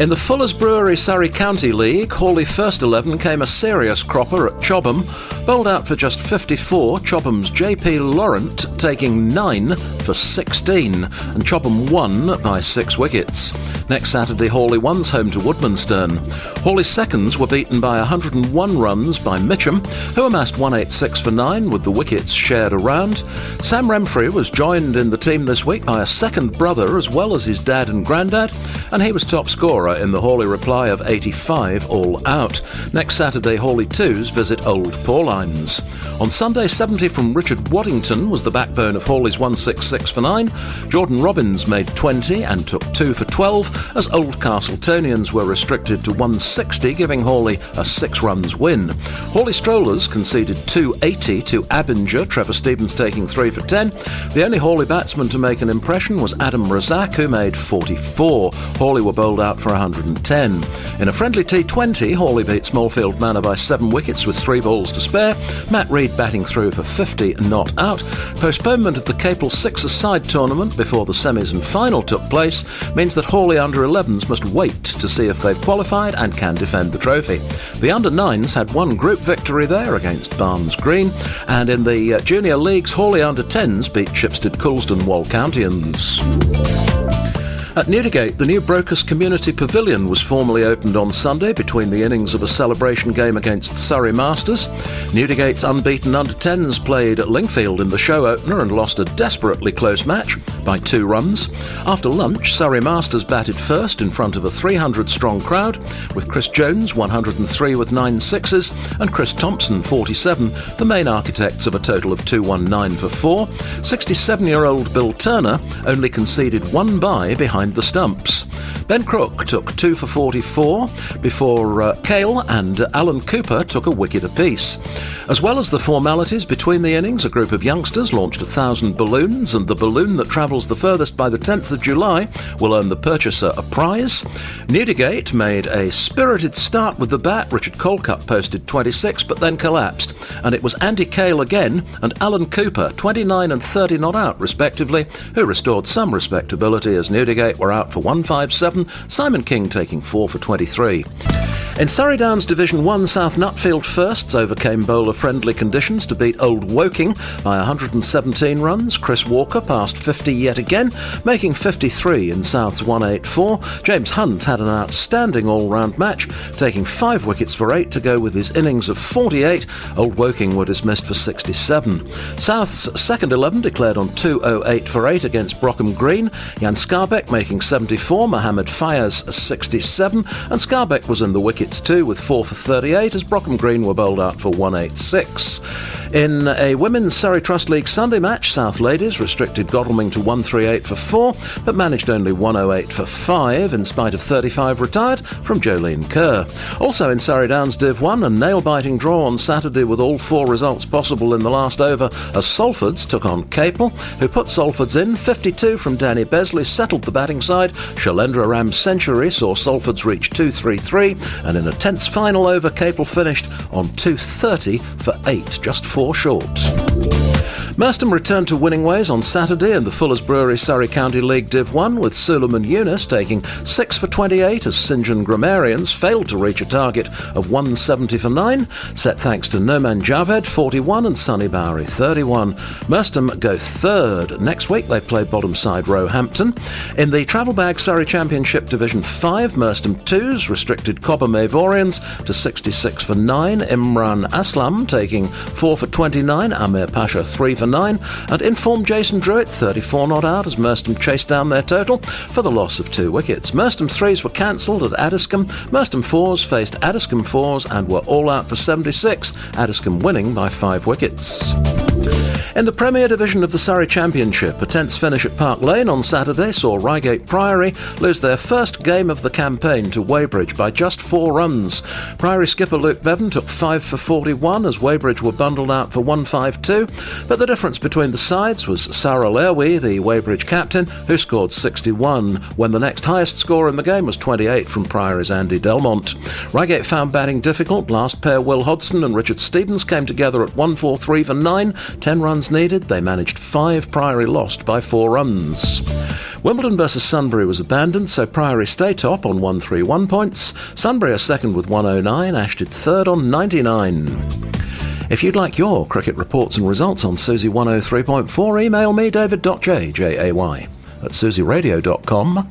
In the Fuller's Brewery Surrey County League, Hawley First 11 came a serious cropper at Chobham. Bowled out for just 54, Chobham's JP Laurent taking 9 for 16, and Chobham won by 6 wickets. Next Saturday, Hawley one's home to Woodmansterne. Hawley's seconds were beaten by 101 runs by Mitcham, who amassed 186 for 9 with the wickets shared around. Sam Remfrey was joined in the team this week by a second brother as well as his dad and granddad, and he was top scorer in the Hawley reply of 85 all out. Next Saturday, Hawley 2s visit Old Paulines. On Sunday, 70 from Richard Waddington was the backbone of Hawley's 166 for 9. Jordan Robbins made 20 and took 2 for 12 as Old Castletonians were restricted to 160, giving Hawley a 6 runs win. Hawley Strollers conceded 280 to Abinger, Trevor Stevens taking 3 for 10. The only Hawley batsman to make an impression was Adam Razak, who made 44. Hawley were bowled out for 110. In a friendly T20, Hawley beat Smallfield Manor by 7 wickets with 3 balls to spare. Matt Reid batting through for 50 not out. Postponement of the Capel Six-a-Side tournament before the semis and final took place means that Hawley under-11s must wait to see if they've qualified and can defend the trophy. The under-9s had one group victory there against Barnes Green, and in the Junior Leagues, Hawley under-10s beat Chipstead Coulsdon Walcountians. At Newdigate, the new Brokers Community Pavilion was formally opened on Sunday between the innings of a celebration game against Surrey Masters. Newdigate's unbeaten under-10s played at Lingfield in the show opener and lost a desperately close match by 2 runs. After lunch, Surrey Masters batted first in front of a 300-strong crowd, with Chris Jones 103 with 9 sixes and Chris Thompson 47, the main architects of a total of 219 for 4. 67-year-old Bill Turner only conceded 1 bye behind the stumps. Ben Crook took 2 for 44 before Cale and Alan Cooper took a wicket apiece. As well as the formalities between the innings, a group of youngsters launched 1,000 balloons, and the balloon that travels the furthest by the 10th of July will earn the purchaser a prize. Newdigate made a spirited start with the bat. Richard Colcutt posted 26 but then collapsed, and it was Andy Cale again and Alan Cooper, 29 and 30 not out respectively, who restored some respectability as Newdigate were out for 157, Simon King taking 4 for 23. In Surrey Downs Division 1, South Nutfield Firsts overcame bowler-friendly conditions to beat Old Woking by 117 runs. Chris Walker passed 50 yet again, making 53 in South's 184. James Hunt had an outstanding all-round match, taking 5 wickets for 8 to go with his innings of 48. Old Woking were dismissed for 67. South's second 11 declared on 208 for 8 against Brockham Green. Jan Skarbek making 74, Mohammed Fayez 67, and Skarbek was in the wicket too with 4 for 38 as Brockham Green were bowled out for 186. In a Women's Surrey Trust League Sunday match, South Ladies restricted Godalming to 138 for 4 but managed only 108 for 5 in spite of 35 retired from Jolene Kerr. Also in Surrey Downs Div 1, a nail-biting draw on Saturday with all 4 results possible in the last over as Salfords took on Capel, who put Salfords in. 52 from Danny Besley settled the batting side. Shalendra Ram's century saw Salfords reach 233, and in a tense final over, Capel finished on 230 for 8, just 4 short. Merstham returned to winning ways on Saturday in the Fuller's Brewery Surrey County League Div 1 with Suleiman Yunus taking 6 for 28 as St John Grammarians failed to reach a target of 170 for 9, set thanks to Noman Javed 41 and Sonny Bowery 31. Merstham go third. Next week they play bottom side Roehampton. In the Travel Bag Surrey Championship Division 5, Merstham 2s restricted Cobham Avorians to 66 for 9, Imran Aslam taking 4 for 29, Amir Pasha 3 for 9, and informed Jason Druitt 34 not out as Merstham chased down their total for the loss of 2 wickets. Merstham 3s were cancelled at Addiscombe. Merstham 4s faced Addiscombe 4s and were all out for 76, Addiscombe winning by 5 wickets. In the Premier Division of the Surrey Championship, a tense finish at Park Lane on Saturday saw Reigate Priory lose their first game of the campaign to Weybridge by just 4 runs. Priory skipper Luke Bevan took 5 for 41 as Weybridge were bundled out for 152, but the difference between the sides was Sarah Lerwi, the Weybridge captain, who scored 61, when the next highest score in the game was 28 from Priory's Andy Delmont. Reigate found batting difficult. Last pair, Will Hodgson and Richard Stevens, came together at 1-4-3 for 9. 10 runs needed. They managed 5. Priory lost by 4 runs. Wimbledon versus Sunbury was abandoned, so Priory stay top on 131 points. Sunbury are second with 109, Ashtead third on 99. If you'd like your cricket reports and results on Susie 103.4, email me david.j, J-A-Y, at susiradio.com.au.